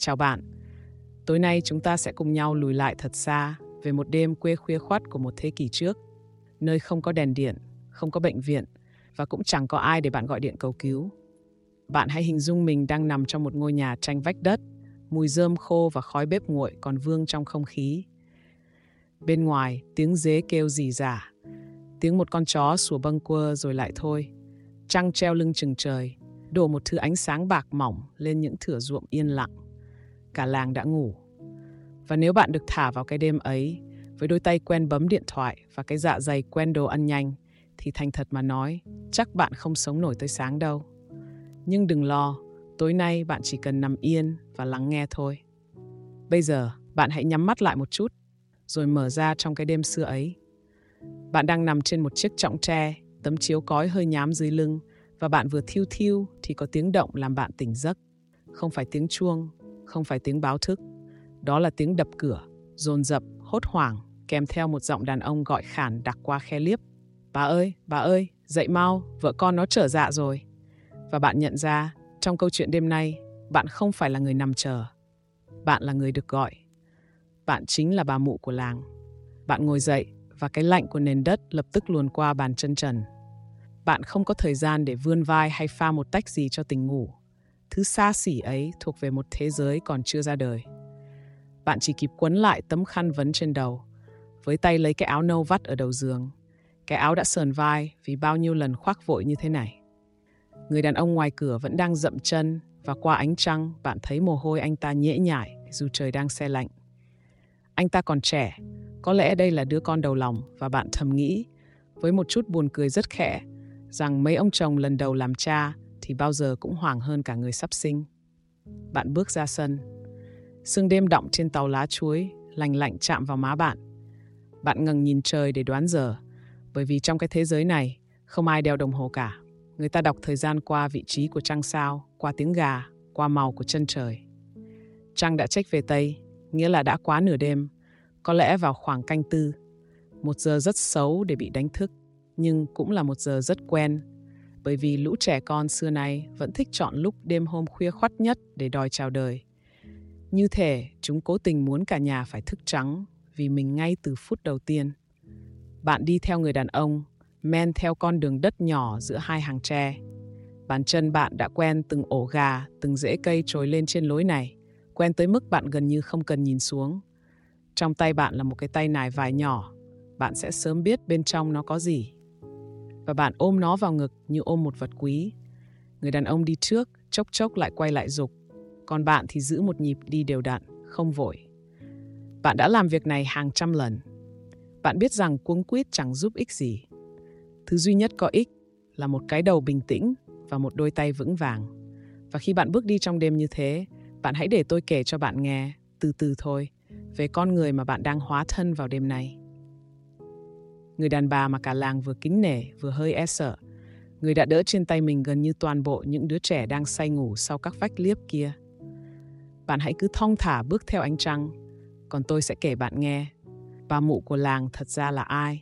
Chào bạn, tối nay chúng ta sẽ cùng nhau lùi lại thật xa về một đêm khuya khuya khoắt của một thế kỷ trước, nơi không có đèn điện, không có bệnh viện và cũng chẳng có ai để bạn gọi điện cầu cứu. Bạn hãy hình dung mình đang nằm trong một ngôi nhà tranh vách đất, mùi rơm khô và khói bếp nguội còn vương trong không khí. Bên ngoài, tiếng dế kêu rỉ rả, tiếng một con chó sủa bâng quơ rồi lại thôi. Trăng treo lưng chừng trời, đổ một thứ ánh sáng bạc mỏng lên những thửa ruộng yên lặng. Cả làng đã ngủ. Và nếu bạn được thả vào cái đêm ấy, với đôi tay quen bấm điện thoại và cái dạ dày quen đồ ăn nhanh, thì thành thật mà nói, chắc bạn không sống nổi tới sáng đâu. Nhưng đừng lo, tối nay bạn chỉ cần nằm yên và lắng nghe thôi. Bây giờ, bạn hãy nhắm mắt lại một chút, rồi mở ra trong cái đêm xưa ấy. Bạn đang nằm trên một chiếc chõng tre, tấm chiếu cói hơi nhám dưới lưng, và bạn vừa thiu thiu thì có tiếng động làm bạn tỉnh giấc. Không phải tiếng chuông, không phải tiếng báo thức. Đó là tiếng đập cửa, dồn dập, hốt hoảng, kèm theo một giọng đàn ông gọi khản đặc qua khe liếp. Bà ơi, dậy mau, vợ con nó trở dạ rồi. Và bạn nhận ra, trong câu chuyện đêm nay, bạn không phải là người nằm chờ. Bạn là người được gọi. Bạn chính là bà mụ của làng. Bạn ngồi dậy và cái lạnh của nền đất lập tức luồn qua bàn chân trần. Bạn không có thời gian để vươn vai hay pha một tách gì cho tỉnh ngủ. Thứ xa xỉ ấy thuộc về một thế giới còn chưa ra đời. Bạn chỉ kịp quấn lại tấm khăn vấn trên đầu, với tay lấy cái áo nâu vắt ở đầu giường. Cái áo đã sờn vai vì bao nhiêu lần khoác vội như thế này. Người đàn ông ngoài cửa vẫn đang dậm chân, và qua ánh trăng bạn thấy mồ hôi anh ta nhễ nhại dù trời đang se lạnh. Anh ta còn trẻ, có lẽ đây là đứa con đầu lòng, và bạn thầm nghĩ, với một chút buồn cười rất khẽ, rằng mấy ông chồng lần đầu làm cha thì bao giờ cũng hoảng hơn cả người sắp sinh. Bạn bước ra sân. Sương đêm đọng trên tàu lá chuối, lành lạnh chạm vào má bạn. Bạn ngẩng nhìn trời để đoán giờ, bởi vì trong cái thế giới này, không ai đeo đồng hồ cả. Người ta đọc thời gian qua vị trí của trăng sao, qua tiếng gà, qua màu của chân trời. Trăng đã chếch về Tây, nghĩa là đã quá nửa đêm, có lẽ vào khoảng canh tư. Một giờ rất xấu để bị đánh thức, nhưng cũng là một giờ rất quen, bởi vì lũ trẻ con xưa nay vẫn thích chọn lúc đêm hôm khuya khoắt nhất để đòi chào đời. Như thể chúng cố tình muốn cả nhà phải thức trắng vì mình ngay từ phút đầu tiên. Bạn đi theo người đàn ông, men theo con đường đất nhỏ giữa hai hàng tre. Bàn chân bạn đã quen từng ổ gà, từng rễ cây trồi lên trên lối này, quen tới mức bạn gần như không cần nhìn xuống. Trong tay bạn là một cái tay nải vải nhỏ, bạn sẽ sớm biết bên trong nó có gì. Và bạn ôm nó vào ngực như ôm một vật quý. Người đàn ông đi trước, chốc chốc lại quay lại giục, còn bạn thì giữ một nhịp đi đều đặn, không vội. Bạn đã làm việc này hàng trăm lần. Bạn biết rằng cuống quýt chẳng giúp ích gì. Thứ duy nhất có ích là một cái đầu bình tĩnh và một đôi tay vững vàng. Và khi bạn bước đi trong đêm như thế, bạn hãy để tôi kể cho bạn nghe, từ từ thôi, về con người mà bạn đang hóa thân vào đêm nay. Người đàn bà mà cả làng vừa kính nể vừa hơi e sợ. Người đã đỡ trên tay mình gần như toàn bộ những đứa trẻ đang say ngủ sau các vách liếp kia. Bạn hãy cứ thong thả bước theo ánh trăng, còn tôi sẽ kể bạn nghe, bà mụ của làng thật ra là ai.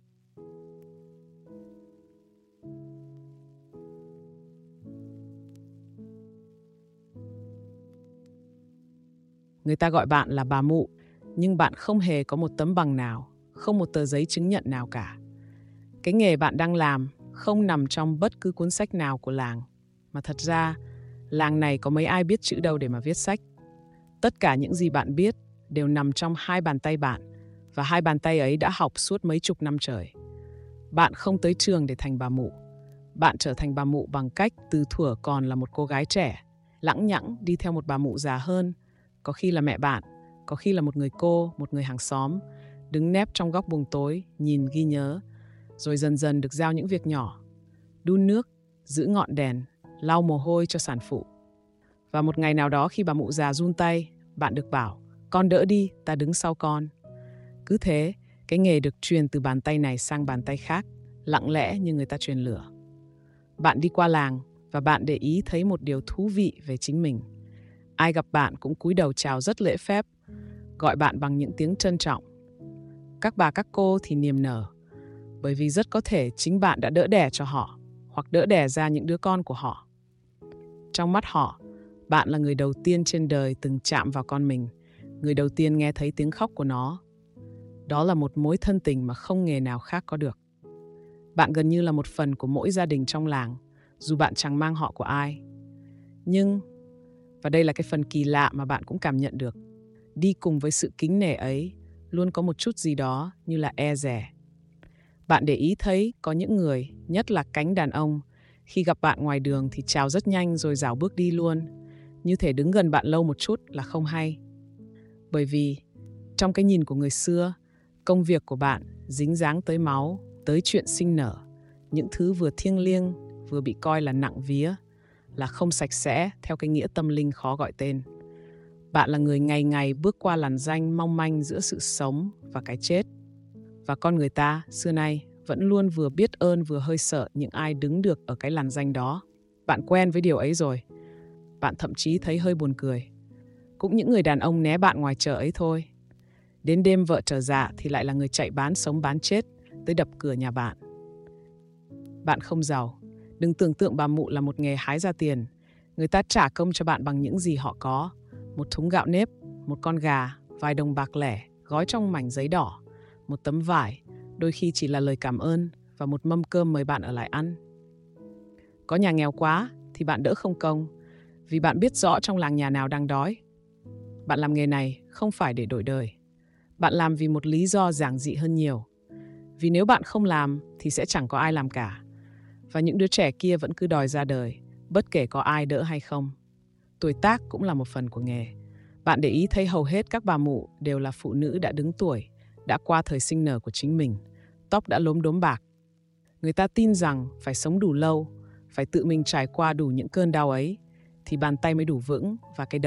Người ta gọi bạn là bà mụ, nhưng bạn không hề có một tấm bằng nào, không một tờ giấy chứng nhận nào cả. Cái nghề bạn đang làm không nằm trong bất cứ cuốn sách nào của làng, mà thật ra, làng này có mấy ai biết chữ đâu để mà viết sách. Tất cả những gì bạn biết đều nằm trong hai bàn tay bạn, và hai bàn tay ấy đã học suốt mấy chục năm trời. Bạn không tới trường để thành bà mụ. Bạn trở thành bà mụ bằng cách từ thuở còn là một cô gái trẻ, lẳng nhẳng đi theo một bà mụ già hơn, có khi là mẹ bạn, có khi là một người cô, một người hàng xóm, đứng nép trong góc buồng tối, nhìn ghi nhớ, rồi dần dần được giao những việc nhỏ, đun nước, giữ ngọn đèn, lau mồ hôi cho sản phụ. Và một ngày nào đó khi bà mụ già run tay, bạn được bảo, con đỡ đi, ta đứng sau con. Cứ thế, cái nghề được truyền từ bàn tay này sang bàn tay khác, lặng lẽ như người ta truyền lửa. Bạn đi qua làng và bạn để ý thấy một điều thú vị về chính mình. Ai gặp bạn cũng cúi đầu chào rất lễ phép, gọi bạn bằng những tiếng trân trọng. Các bà các cô thì niềm nở, bởi vì rất có thể chính bạn đã đỡ đẻ cho họ, hoặc đỡ đẻ ra những đứa con của họ. Trong mắt họ, Bạn là người đầu tiên trên đời từng chạm vào con mình, người đầu tiên nghe thấy tiếng khóc của nó. Đó là một mối thân tình mà không nghề nào khác có được. Bạn gần như là một phần của mỗi gia đình trong làng, dù bạn chẳng mang họ của ai. Nhưng, và đây là cái phần kỳ lạ mà bạn cũng cảm nhận được, đi cùng với sự kính nể ấy luôn có một chút gì đó như là e dè. Bạn để ý thấy có những người, nhất là cánh đàn ông, khi gặp bạn ngoài đường thì chào rất nhanh rồi rảo bước đi luôn, như thể đứng gần bạn lâu một chút là không hay. Bởi vì trong cái nhìn của người xưa, công việc của bạn dính dáng tới máu, tới chuyện sinh nở, những thứ vừa thiêng liêng vừa bị coi là nặng vía, là không sạch sẽ theo cái nghĩa tâm linh khó gọi tên. Bạn là người ngày ngày bước qua làn ranh mong manh giữa sự sống và cái chết. Và con người ta xưa nay vẫn luôn vừa biết ơn vừa hơi sợ những ai đứng được ở cái làn ranh đó. Bạn quen với điều ấy rồi. Bạn thậm chí thấy hơi buồn cười. Cũng những người đàn ông né bạn ngoài chợ ấy thôi. Đến đêm vợ trở dạ thì lại là người chạy bán sống bán chết tới đập cửa nhà bạn. Bạn không giàu. Đừng tưởng tượng bà mụ là một nghề hái ra tiền. Người ta trả công cho bạn bằng những gì họ có. Một thúng gạo nếp, một con gà, vài đồng bạc lẻ, gói trong mảnh giấy đỏ, một tấm vải, đôi khi chỉ là lời cảm ơn và một mâm cơm mời bạn ở lại ăn. Có nhà nghèo quá thì bạn đỡ không công, vì bạn biết rõ trong làng nhà nào đang đói. Bạn làm nghề này không phải để đổi đời. Bạn làm vì một lý do giản dị hơn nhiều. Vì nếu bạn không làm thì sẽ chẳng có ai làm cả. Và những đứa trẻ kia vẫn cứ đòi ra đời, bất kể có ai đỡ hay không. Tuổi tác cũng là một phần của nghề. Bạn để ý thấy hầu hết các bà mụ đều là phụ nữ đã đứng tuổi, đã qua thời sinh nở của chính mình, tóc đã lốm đốm bạc. Người ta tin rằng phải sống đủ lâu, phải tự mình trải qua đủ những cơn đau ấy, thì bàn tay mới đủ vững và cái